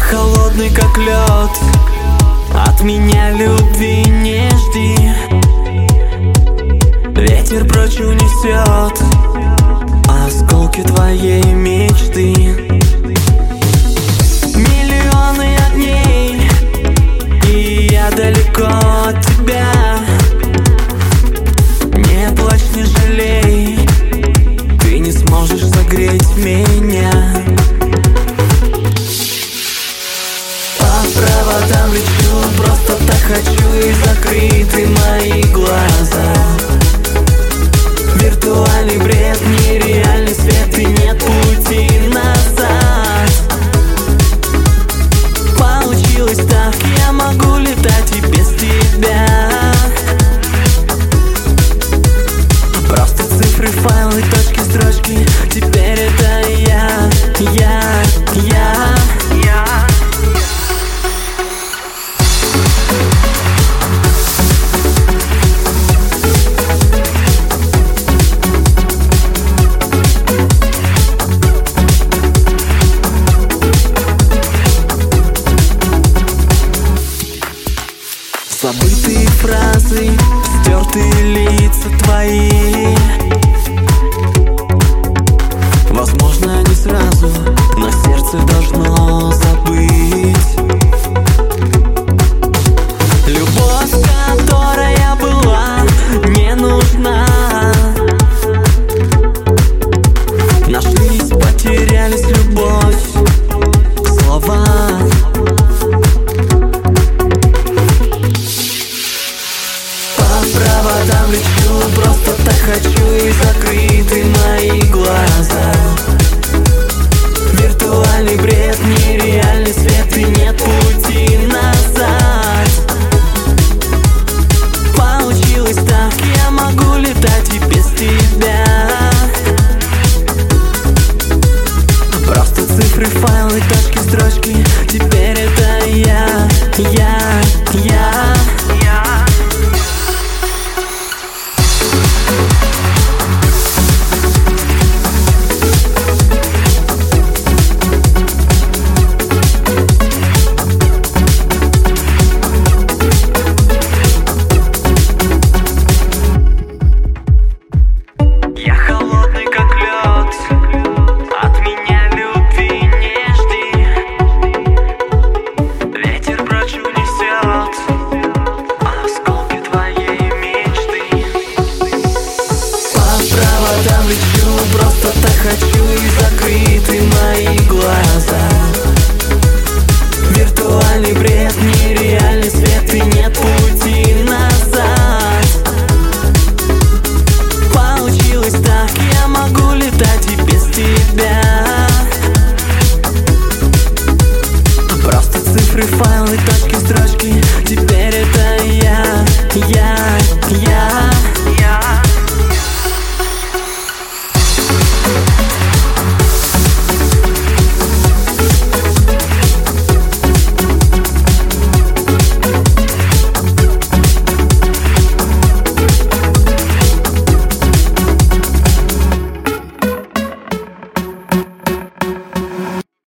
холодный как лед, от меня любви не жди. Ветер прочь унесет осколки твоей мечты. Миллионы огней, и я далеко от тебя. Не плачь, не жалей, ты не сможешь согреть меня. По проводам лечу, просто так хочу, и закрыты мои глаза. Виртуальный бред, нереальный свет, и нет пути назад. Получилось так, я могу летать и без тебя. Просто цифры, файлы, точки, строчки, теперь это я. Забытые фразы, стертые лица твои. Возможно, не сразу, но сердце должно забыть. Любовь, которая была, не нужна. Нашлись, потерялись, любовь, слова. Проводам лечу, просто так хочу, и закрыты мои глаза. Виртуальный бред, нереальный свет, и нет пути назад. Получилось так, я могу летать и без тебя. Просто цифры, файлы, точки, строчки, теперь это я.